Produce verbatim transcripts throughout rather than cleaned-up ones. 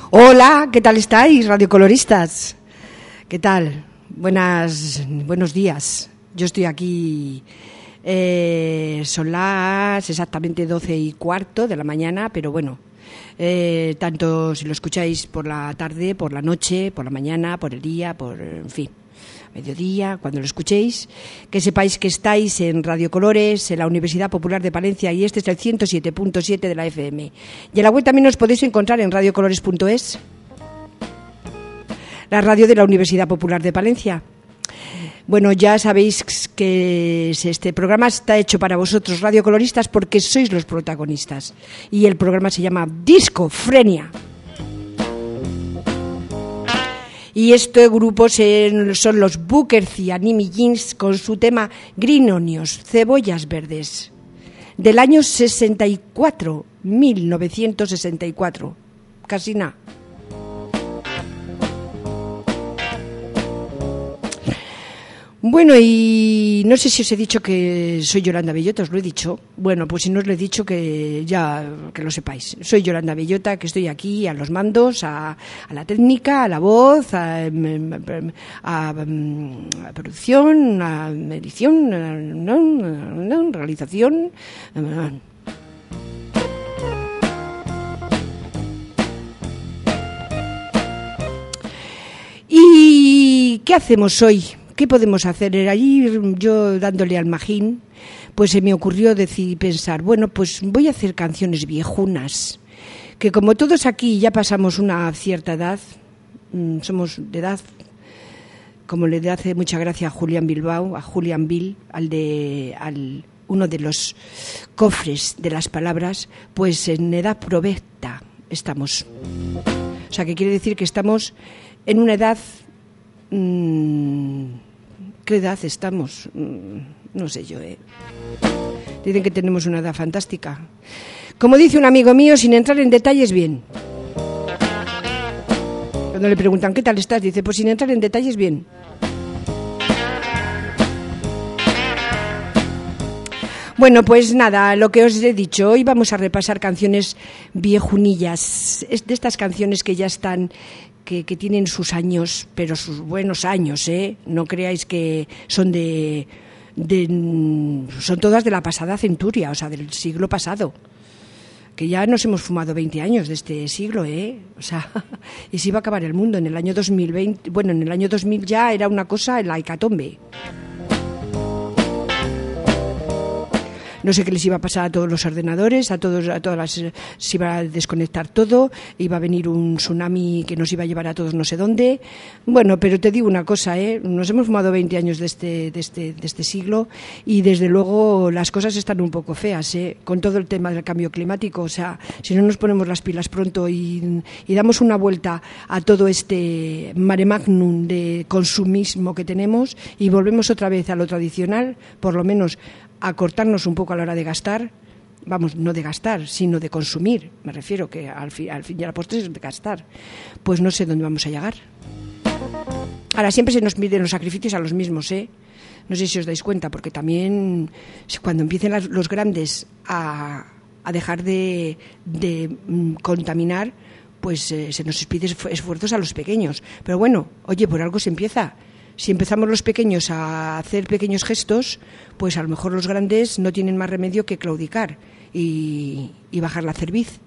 Hola, ¿qué tal estáis, radiocoloristas? ¿Qué tal? Buenas, buenos días. Yo estoy aquí, eh, son las exactamente doce y cuarto de la mañana, pero bueno, eh, tanto si lo escucháis por la tarde, por la noche, por la mañana, por el día, por, en fin, mediodía, cuando lo escuchéis, que sepáis que estáis en Radio Colores, en la Universidad Popular de Palencia, y este es el ciento siete punto siete de la F M. Y en la web también os podéis encontrar en radio colores punto es, la radio de la Universidad Popular de Palencia. Bueno, ya sabéis que este programa está hecho para vosotros, radiocoloristas, porque sois los protagonistas. Y el programa se llama Discofrenia. Y este grupo son los Bookers y Anime Jeans con su tema Green Onions, cebollas verdes, del año sesenta y cuatro, mil novecientos sesenta y cuatro, casi nada. Bueno, y no sé si os he dicho que soy Yolanda Bellota, ¿os lo he dicho? Bueno, pues si no os lo he dicho, que ya que lo sepáis. Soy Yolanda Bellota, que estoy aquí a los mandos, a, a la técnica, a la voz, a, a, a, a producción, a edición, a, a, a realización. A, ¿Y qué hacemos hoy? ¿Qué podemos hacer? Allí yo dándole al magín, pues se me ocurrió decir, pensar, bueno, pues voy a hacer canciones viejunas, que como todos aquí ya pasamos una cierta edad, somos de edad, como le hace mucha gracia a Julián Bilbao, a Julián Bill, al de al uno de los cofres de las palabras, pues en edad provecta estamos. O sea, que quiere decir que estamos en una edad... Mmm, ¿qué edad estamos? No sé yo, ¿eh? Dicen que tenemos una edad fantástica. Como dice un amigo mío, sin entrar en detalles, bien. Cuando le preguntan, ¿qué tal estás? Dice, pues sin entrar en detalles, bien. Bueno, pues nada, lo que os he dicho, hoy vamos a repasar canciones viejunillas, de estas canciones que ya están... Que, que tienen sus años, pero sus buenos años, ¿eh? No creáis que son de, de... Son todas de la pasada centuria, o sea, del siglo pasado. Que ya nos hemos fumado veinte años de este siglo, ¿eh? O sea, y se iba a acabar el mundo en el año dos mil veinte. Bueno, en el año dos mil ya era una cosa, la hecatombe. No sé qué les iba a pasar a todos los ordenadores, a todos, a todas las, se iba a desconectar todo, iba a venir un tsunami que nos iba a llevar a todos no sé dónde. Bueno, pero te digo una cosa, ¿eh? Nos hemos fumado veinte años de este, de este, de este siglo y desde luego las cosas están un poco feas, ¿eh? Con todo el tema del cambio climático. O sea, si no nos ponemos las pilas pronto y, y damos una vuelta a todo este mare magnum de consumismo que tenemos y volvemos otra vez a lo tradicional, por lo menos a cortarnos un poco a la hora de gastar, vamos, no de gastar, sino de consumir, me refiero que al fin, al fin y a la postre es de gastar, pues no sé dónde vamos a llegar. Ahora, siempre se nos piden los sacrificios a los mismos, ¿eh? No sé si os dais cuenta, porque también cuando empiecen las, los grandes a, a dejar de, de mm, contaminar, pues eh, se nos pide esfuerzos a los pequeños. Pero bueno, oye, por algo se empieza. Si empezamos los pequeños a hacer pequeños gestos, pues a lo mejor los grandes no tienen más remedio que claudicar y, y bajar la cerviz.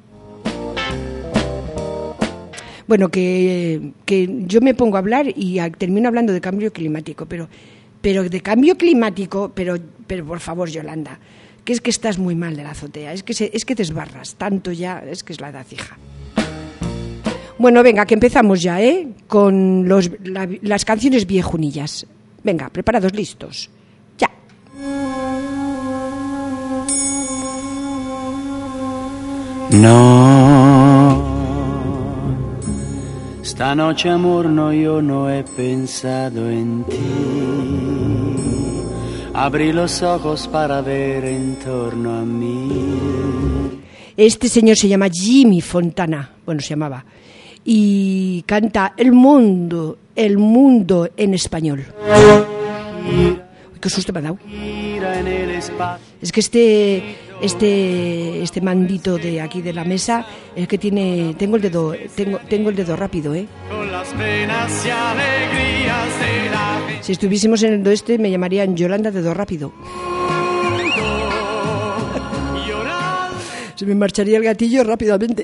Bueno, que, que yo me pongo a hablar y a, termino hablando de cambio climático, pero, pero de cambio climático, pero, pero por favor, Yolanda, que es que estás muy mal de la azotea, es que, se, es que te esbarras tanto ya, es que es la edad, hija. Bueno, venga, que empezamos ya, ¿eh? Con los, la, las canciones viejunillas. Venga, preparados, listos. Ya. No, esta noche, amor, no, yo no he pensado en ti. Abrí los ojos para ver en torno a mí. Este señor se llama Jimmy Fontana. Bueno, se llamaba. Y canta El Mundo, El Mundo en español. Uy, qué susto me ha dado. Es que este Este, este mandito de aquí de la mesa es que tiene, tengo el dedo, tengo, tengo el dedo rápido, ¿eh? Si estuviésemos en el oeste me llamarían Yolanda Dedo Rápido. Se me marcharía el gatillo rápidamente.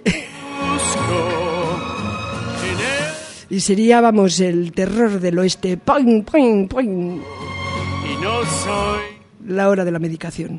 Y sería, vamos, el terror del oeste. ¡Poing, poing, poing! Y no soy la hora de la medicación.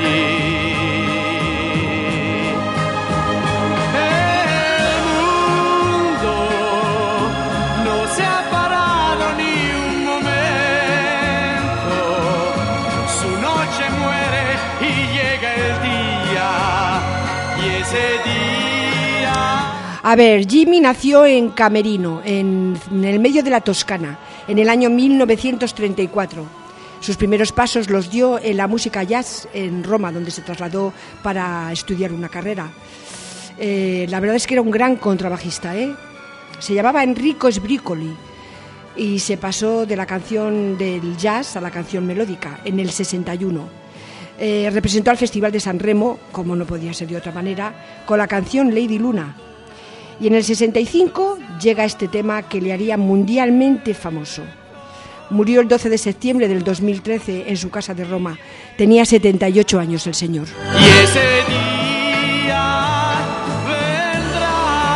A ver, Jimmy nació en Camerino, en, en el medio de la Toscana, en el año mil novecientos treinta y cuatro. Sus primeros pasos los dio en la música jazz en Roma, donde se trasladó para estudiar una carrera. Eh, la verdad es que era un gran contrabajista, ¿eh? Se llamaba Enrico Sbricoli y se pasó de la canción del jazz a la canción melódica en el sesenta y uno. Eh, representó al Festival de San Remo, como no podía ser de otra manera, con la canción Lady Luna. Y en el sesenta y cinco llega este tema que le haría mundialmente famoso. Murió el doce de septiembre del dos mil trece en su casa de Roma. Tenía setenta y ocho años el señor. Y ese día vendrá.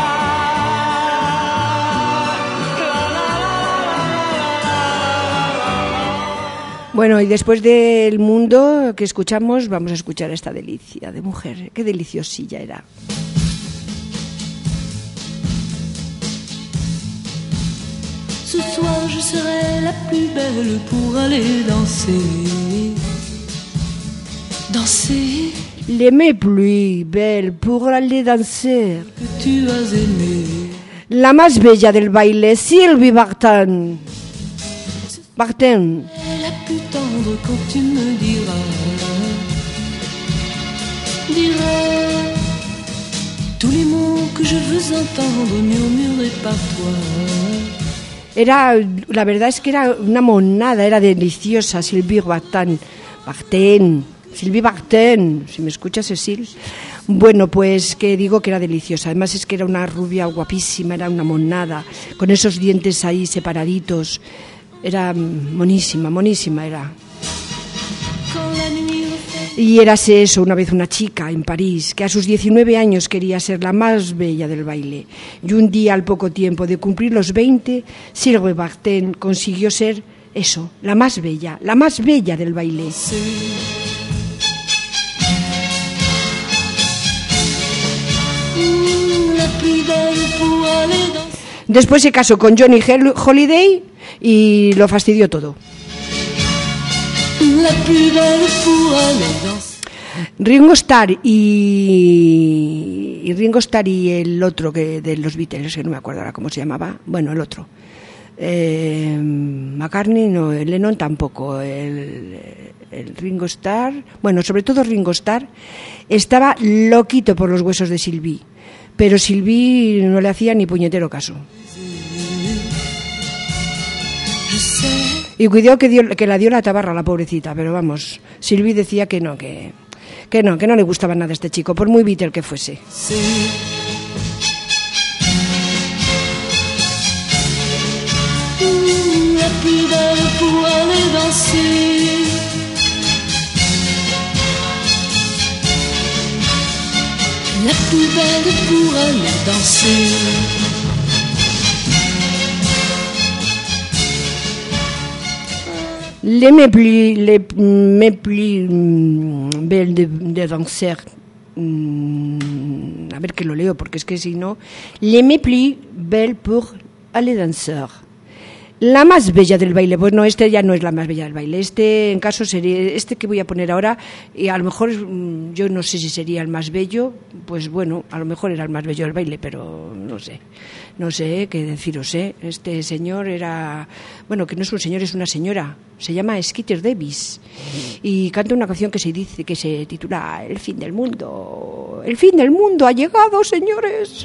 Bueno, y después del mundo que escuchamos, vamos a escuchar esta delicia de mujer. Qué deliciosilla era. Ce soir je serai la plus belle pour aller danser. Danser. Les plus belle pour aller danser. Que tu as aimé. La más bella del baile, Sylvie Vartan. Vartan. La plus tendre quand tu me diras. Diras tous les mots que je veux entendre murmurés par toi. Era, la verdad es que era una monada, era deliciosa, Sylvie Vartan, Vartan, Sylvie Vartan, si me escuchas, Cecil. Bueno, pues que digo que era deliciosa, además es que era una rubia guapísima, era una monada, con esos dientes ahí separaditos, era monísima, monísima era. Y érase eso, una vez una chica en París, que a sus diecinueve años quería ser la más bella del baile. Y un día, al poco tiempo de cumplir los veinte, Sylvie Vartan consiguió ser eso, la más bella, la más bella del baile. Después se casó con Johnny Holiday y lo fastidió todo. Ringo Starr y, y Ringo Starr y el otro que de los Beatles, que no me acuerdo ahora cómo se llamaba, bueno, el otro, eh, McCartney no, el Lennon tampoco, el, el Ringo Starr, bueno, sobre todo Ringo Starr estaba loquito por los huesos de Sylvie, pero Sylvie no le hacía ni puñetero caso. Y cuidado que, dio, que la dio la tabarra, la pobrecita, pero vamos, Sylvie decía que no, que, que no, que no le gustaba nada a este chico, por muy Beatle que fuese. Sí. La plus belle pour aller danser. La plus belle pour aller danser. Les mes plus, les mes plus belles de, de danser. A ver que lo leo, porque es que si no. Les mes plus belles pour aller danser. La más bella del baile. Pues no, este ya no es la más bella del baile. Este, en caso, sería este que voy a poner ahora. Y a lo mejor, yo no sé si sería el más bello. Pues bueno, a lo mejor era el más bello del baile, pero no sé. No sé qué deciros, ¿eh? Este señor era... Bueno, que no es un señor, es una señora. Se llama Skeeter Davis. Y canta una canción que se dice que se titula El fin del mundo. El fin del mundo ha llegado, señores.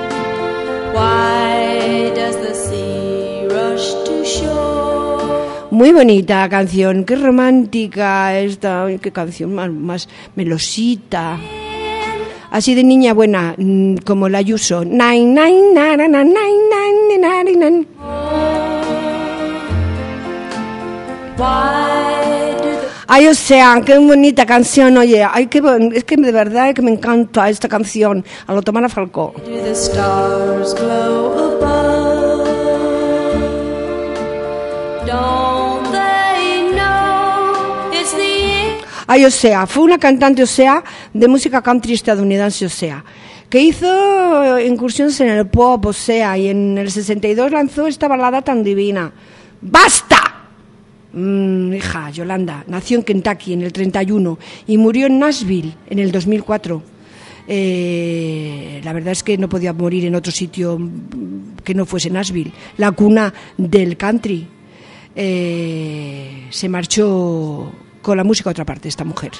Why does the sea rush to shore? Muy bonita canción, qué romántica esta, qué canción más, más melosita. Así de niña buena, como la Ayuso. Nine, nine, nine, nine, nine, nine, nine. Ay, o sea, qué bonita canción, oye. Ay, qué bon... es que de verdad es que me encanta esta canción. A lo Tamara Falcó. Ay, o sea, fue una cantante, o sea, de música country estadounidense, o sea, que hizo incursiones en el pop, o sea, y en el sesenta y dos lanzó esta balada tan divina. ¡Basta! Mm, hija, Yolanda, nació en Kentucky en el treinta y uno y murió en Nashville en el dos mil cuatro. Eh, la verdad es que no podía morir en otro sitio que no fuese Nashville, la cuna del country. Eh, se marchó con la música a otra parte esta mujer.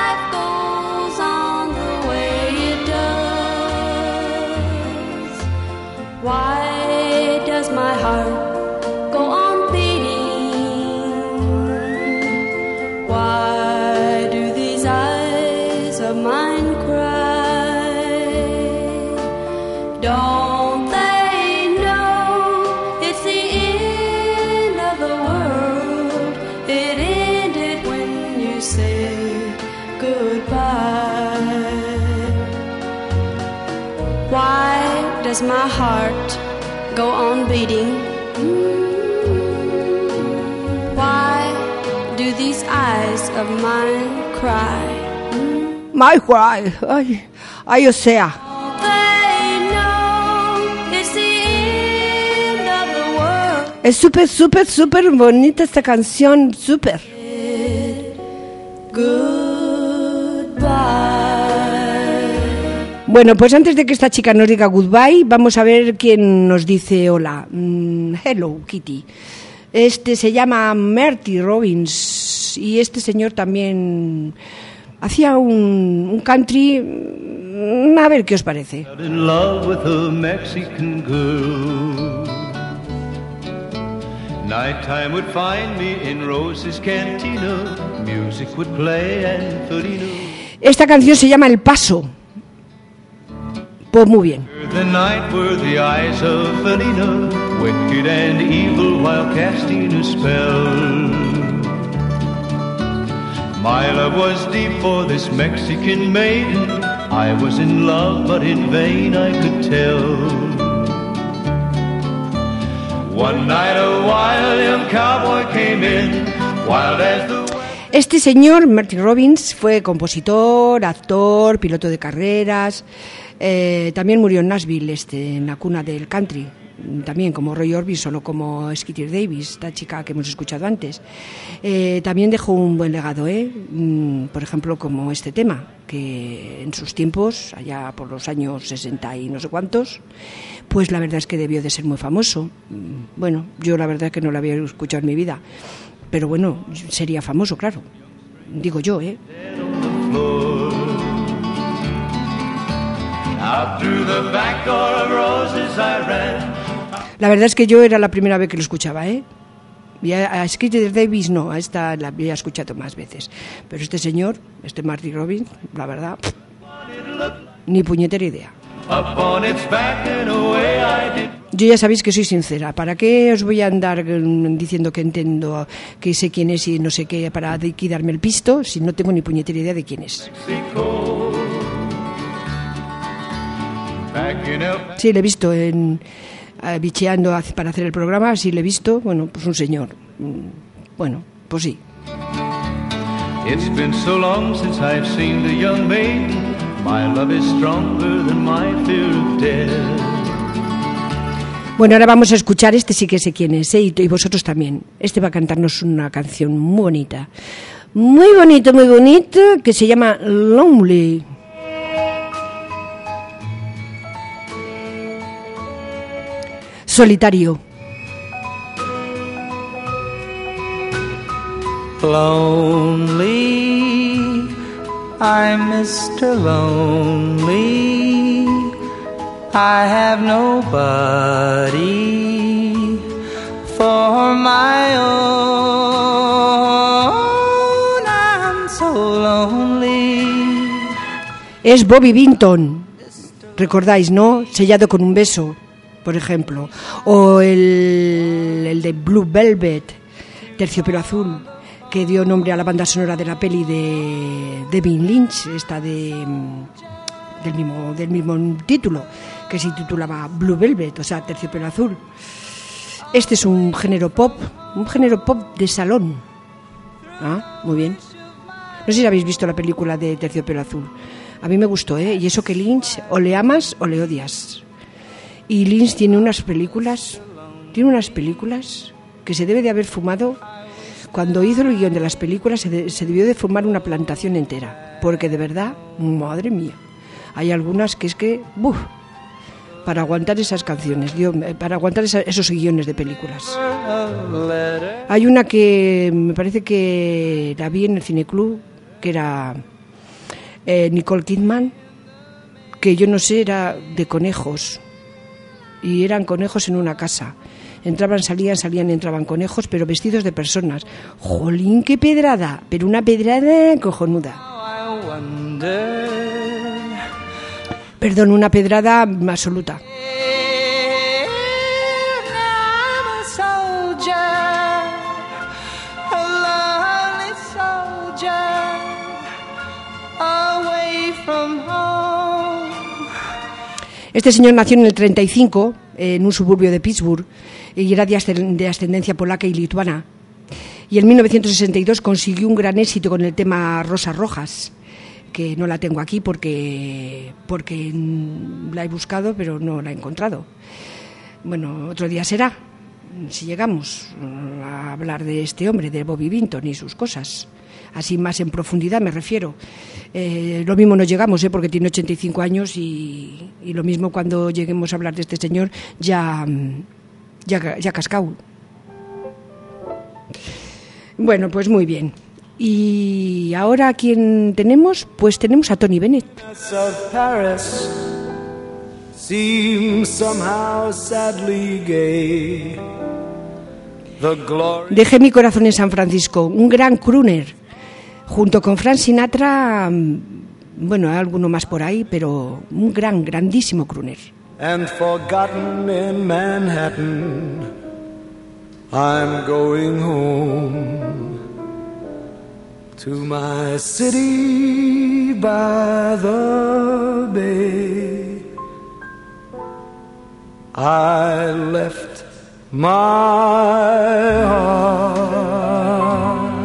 Why does my heart go on beating? Why do these eyes of mine cry? Don't they know it's the end of the world? It ended when you said goodbye. Why does my heart go on beating? Why do these eyes of mine cry? My cry, ay, ay, o sea. Es súper, súper, súper bonita esta canción, súper. Bueno, pues antes de que esta chica nos diga goodbye, vamos a ver quién nos dice hola. Mm, hello, Kitty. Este se llama Marty Robbins y este señor también hacía un, un country. A ver qué os parece. In love with a Mexican girl. Nighttime would find me in Rose's Cantina. Music would play and Felina. Esta canción se llama El Paso. Pues muy bien. The night were the eyes of Felina, wicked and evil while casting a spell. My love was deep for this Mexican maiden. I was in love, but in vain I could tell. One night a wild young cowboy came in, wild as the... Este señor, Marty Robbins, fue compositor, actor, piloto de carreras. Eh, también murió en Nashville, este, en la cuna del country. También como Roy Orbison o como Skeeter Davis, esta chica que hemos escuchado antes. Eh, también dejó un buen legado, ¿eh? Mm, por ejemplo, como este tema, que en sus tiempos, allá por los años sesenta y no sé cuántos, pues la verdad es que debió de ser muy famoso. Mm, bueno, yo la verdad es que no lo había escuchado en mi vida, pero bueno, sería famoso, claro. Digo yo, ¿eh? La verdad es que yo era la primera vez que lo escuchaba, ¿eh? Y a, a Skeeter Davis no, a esta la había escuchado más veces. Pero este señor, este Marty Robbins, la verdad, pff, ni puñetera idea. Yo ya sabéis que soy sincera. ¿Para qué os voy a andar diciendo que entiendo, que sé quién es y no sé qué, para aquí darme el pisto, si no tengo ni puñetera idea de quién es? Sí, le he visto en, uh, bicheando para hacer el programa, sí le he visto, bueno, pues un señor. Bueno, pues sí. It's been so long since I've seen the young maiden. My love is stronger than my fear of death. Bueno, ahora vamos a escuchar, este sí que sé quién es, ¿eh? y vosotros también. Este va a cantarnos una canción muy bonita. Muy bonito, muy bonito, que se llama Lonely. Solitario. Lonely, I'm Mister Lonely. I have nobody for my own. I'm so lonely. Es Bobby Vinton, recordáis, ¿no? Sellado con un beso, por ejemplo, o el, el de Blue Velvet, Terciopelo Azul, que dio nombre a la banda sonora de la peli de David Lynch, esta de del mismo del mismo título, que se titulaba Blue Velvet, o sea, Terciopelo Azul. Este es un género pop, un género pop de salón. Ah, muy bien. No sé si habéis visto la película de Terciopelo Azul. A mí me gustó, ¿eh? Y eso que Lynch o le amas o le odias. Y Lynch tiene unas películas, tiene unas películas que se debe de haber fumado. Cuando hizo el guión de las películas se, de, se debió de fumar una plantación entera, porque de verdad, madre mía, hay algunas que es que, ¡buf!, para aguantar esas canciones, Dios, para aguantar esa, esos guiones de películas. Hay una que me parece que la vi en el cineclub, que era eh, Nicole Kidman, que yo no sé, era de conejos, y eran conejos en una casa. Entraban, salían, salían, entraban conejos, pero vestidos de personas. ¡Jolín, qué pedrada! Pero una pedrada cojonuda. Perdón, una pedrada absoluta. Este señor nació en el treinta y cinco, en un suburbio de Pittsburgh, y era de ascendencia polaca y lituana. Y en mil novecientos sesenta y dos consiguió un gran éxito con el tema Rosas Rojas, que no la tengo aquí porque, porque la he buscado, pero no la he encontrado. Bueno, otro día será, si llegamos a hablar de este hombre, de Bobby Vinton y sus cosas. Así más en profundidad me refiero. Eh, lo mismo no llegamos, ¿eh? Porque tiene ochenta y cinco años y, y lo mismo cuando lleguemos a hablar de este señor ya, ya, ya cascao. Bueno, pues muy bien. Y ahora, ¿a quién tenemos? Pues tenemos a Tony Bennett. Dejé mi corazón en San Francisco, un gran crooner. Junto con Frank Sinatra, bueno, hay alguno más por ahí, pero un gran, grandísimo crooner. And forgotten in Manhattan, I'm going home to my city by the bay. I left my heart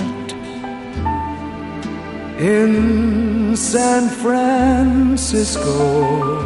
in San Francisco.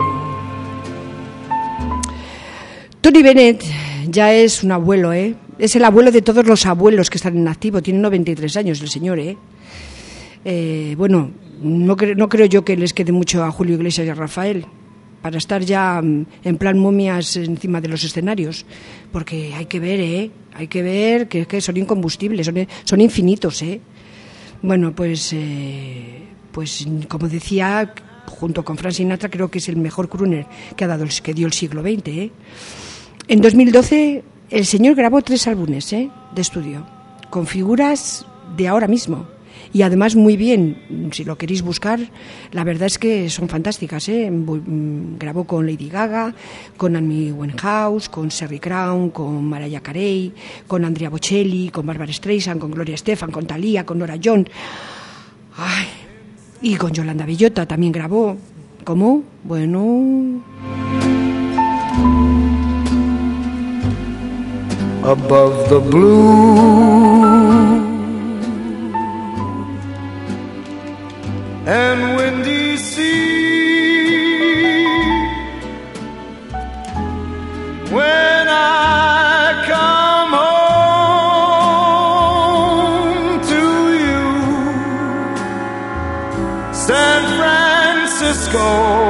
Tony Bennett ya es un abuelo, ¿eh? Es el abuelo de todos los abuelos que están en activo. Tiene noventa y tres años el señor, ¿eh? eh bueno, no, cre- no creo yo que les quede mucho a Julio Iglesias y a Rafael para estar ya en plan momias encima de los escenarios, porque hay que ver, ¿eh? Hay que ver que, que son incombustibles, son, son infinitos, ¿eh? Bueno, pues, eh, pues como decía, junto con Frank Sinatra, creo que es el mejor crooner que ha dado, que dio el siglo veinte, ¿eh? En dos mil doce el señor grabó tres álbumes, ¿eh? de estudio, con figuras de ahora mismo. Y además muy bien, si lo queréis buscar, la verdad es que son fantásticas, ¿eh? Grabó con Lady Gaga, con Amy Winehouse, con Sherry Crown, con Mariah Carey, con Andrea Bocelli, con Barbara Streisand, con Gloria Estefan, con Thalía, con Nora Jones. Ay, y con Yolanda Villota también grabó. ¿Cómo? Bueno... Above the blue and windy sea, when I come home to you, San Francisco,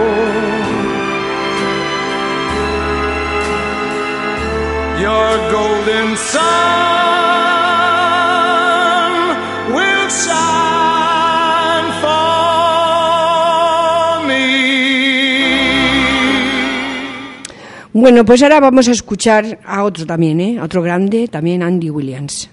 your golden sun will shine for me. Bueno, pues ahora vamos a escuchar a otro también, ¿eh? A otro grande, también Andy Williams.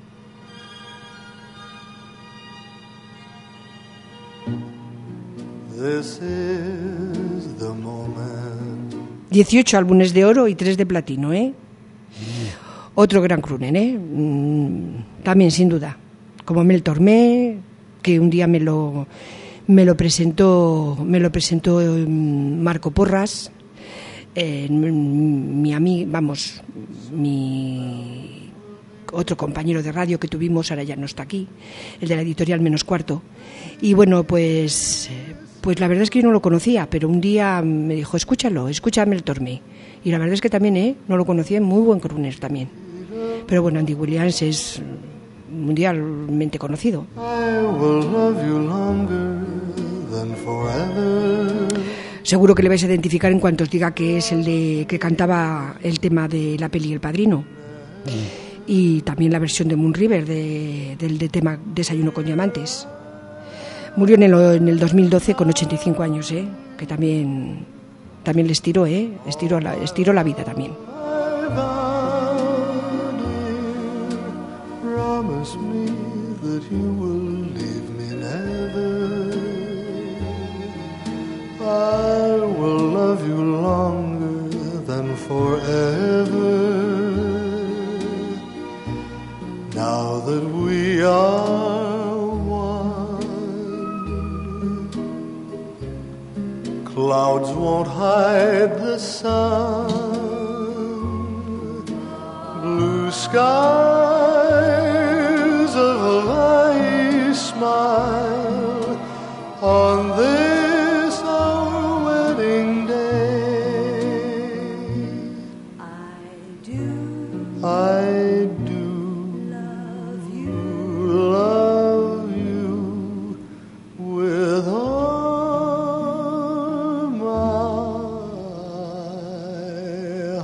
This is the moment. dieciocho álbumes de oro y tres de platino, ¿eh? Otro gran crooner, ¿eh? Mm, también, sin duda. Como Mel Tormé, que un día me lo, me lo presentó, me lo presentó Marco Porras, eh, mi amigo, vamos, mi otro compañero de radio que tuvimos, ahora ya no está aquí, el de la editorial Menos Cuarto. Y bueno, pues... Pues la verdad es que yo no lo conocía, pero un día me dijo, escúchalo, escúchame el Tormé. Y la verdad es que también, ¿eh? No lo conocía, muy buen crooner también. Pero bueno, Andy Williams es mundialmente conocido. I will love you longer than forever. Seguro que le vais a identificar en cuanto os diga que es el de que cantaba el tema de la peli El Padrino. Mm. Y también la versión de Moon River de, del de tema Desayuno con Diamantes. Murió en el, en el dos mil doce con ochenta y cinco años, ¿eh? Que también, también le estiró, ¿eh? Estiró la, estiró la vida también. I will love you longer than forever. Now that we are one, clouds won't hide the sun, blue skies of a smile on this I do love you, love you with all my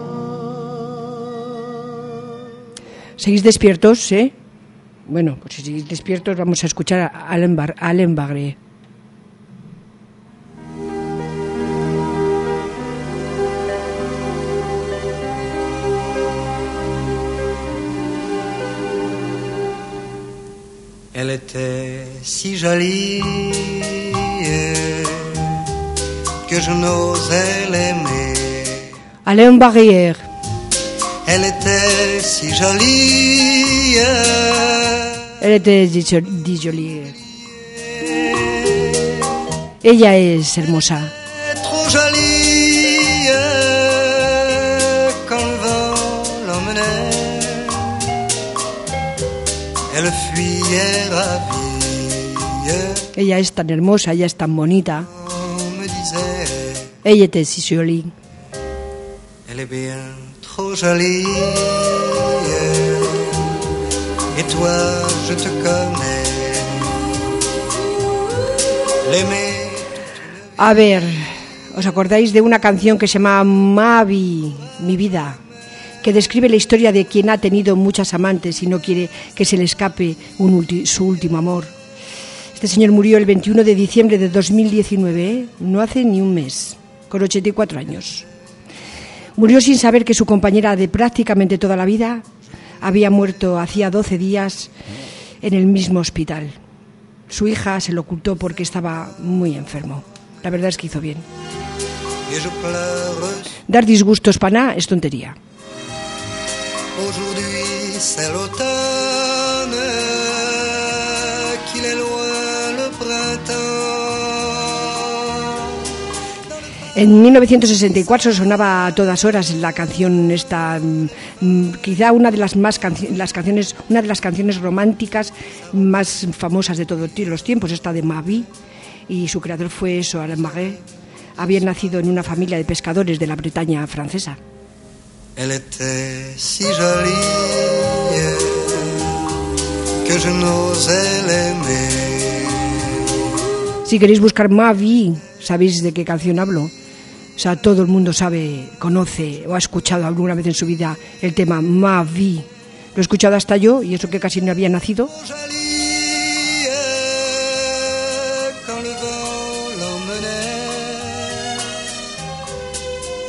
heart. ¿Seguís despiertos, eh? Bueno, pues si seguís despiertos vamos a escuchar a Alain, Bar- Alain Bagre. Elle était si jolie que je n'osais l'aimer. Alain Barrière. Elle était si jolie. Elle était si jolie. Ella es hermosa. Trop jolie quand le vent l'emmenait. Elle fuyait ravie. Ella es tan hermosa, ella es tan bonita. Me disait, ella était si jolie. Elle est bien trop jolie. Et toi, je te connais. L'aimer. A ver, ¿os acordáis de una canción que se llama Mavi, mi vida? Que describe la historia de quien ha tenido muchas amantes y no quiere que se le escape un ulti- su último amor. Este señor murió el veintiuno de diciembre de dos mil diecinueve, ¿eh? No hace ni un mes, con ochenta y cuatro años. Murió sin saber que su compañera de prácticamente toda la vida había muerto hacía doce días en el mismo hospital. Su hija se lo ocultó porque estaba muy enfermo. La verdad es que hizo bien. Dar disgustos para nada es tontería. Aujourd'hui c'est l'automne, qu'il est loin le printemps. En mil novecientos sesenta y cuatro sonaba a todas horas la canción esta, mmm, quizá una de las más canci- las canciones, una de las canciones románticas más famosas de todos los tiempos, esta de Mavi, y su creador fue eso, Alain Barré. Había nacido en una familia de pescadores de la Bretaña francesa. Elle était si jolie que je n'osais l'aimer. Si queréis buscar Mavi, sabéis de qué canción hablo. O sea, todo el mundo sabe, conoce o ha escuchado alguna vez en su vida el tema Mavi. Lo he escuchado hasta yo, y eso que casi no había nacido.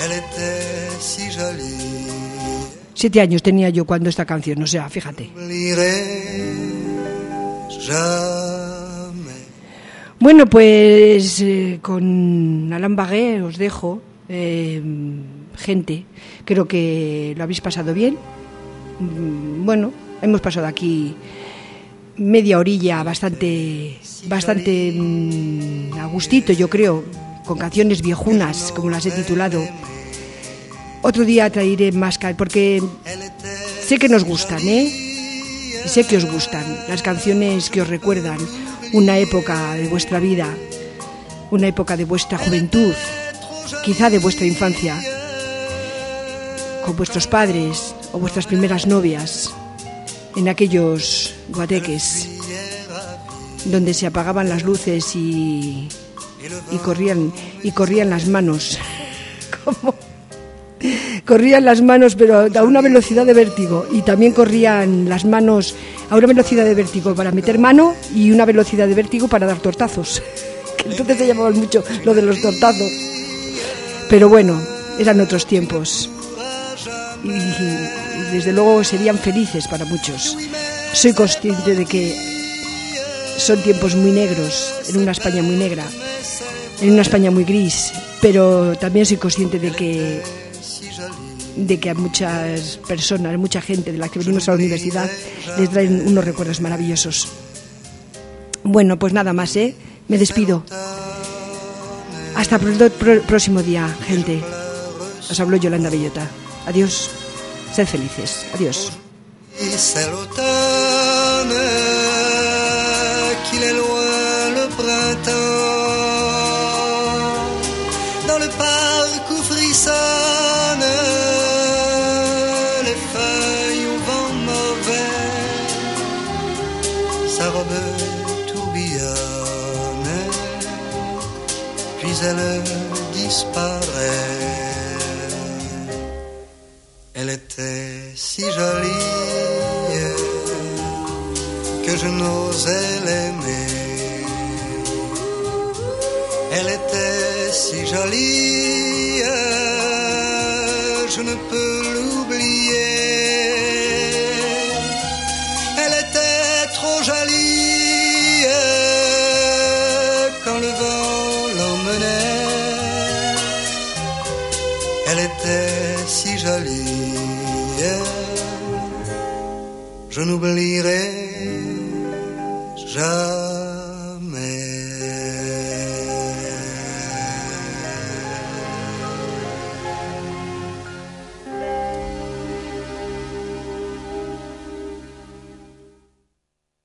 Elle était si jolie. Siete años tenía yo cuando esta canción, o sea, fíjate. Bueno, pues eh, con Alain Bagué os dejo. Eh, gente, creo que lo habéis pasado bien. Bueno, hemos pasado aquí media orilla bastante, bastante mmm, a gustito, yo creo, con canciones viejunas, como las he titulado. Otro día traeré más, porque sé que nos gustan, ¿eh? Sé que os gustan las canciones que os recuerdan una época de vuestra vida, una época de vuestra juventud, quizá de vuestra infancia, con vuestros padres o vuestras primeras novias, en aquellos guateques donde se apagaban las luces y, y corrían y corrían las manos, como corrían las manos, pero a una velocidad de vértigo, y también corrían las manos a una velocidad de vértigo para meter mano y una velocidad de vértigo para dar tortazos, que entonces se llamaban mucho lo de los tortazos. Pero bueno, eran otros tiempos y, y desde luego serían felices para muchos. Soy consciente de que son tiempos muy negros, en una España muy negra, en una España muy gris, pero también soy consciente de que de que a muchas personas, mucha gente de la que venimos a la universidad les traen unos recuerdos maravillosos. Bueno, pues nada más, ¿eh? Me despido. Hasta el pr- próximo día, gente. Os habló Yolanda Bellota. Adiós. Sed felices. Adiós. C'est l'automne qu'il est loin le printemps. Dans le parc où frissonnent les feuilles au vent mauvais, sa robe tourbillonne, puis elle disparaît. Elle était si jolie que je n'osais l'aimer. Elle était si jolie, je ne peux l'oublier. Elle était trop jolie quand le vent l'emmenait. Elle était si jolie, je n'oublierai jamais.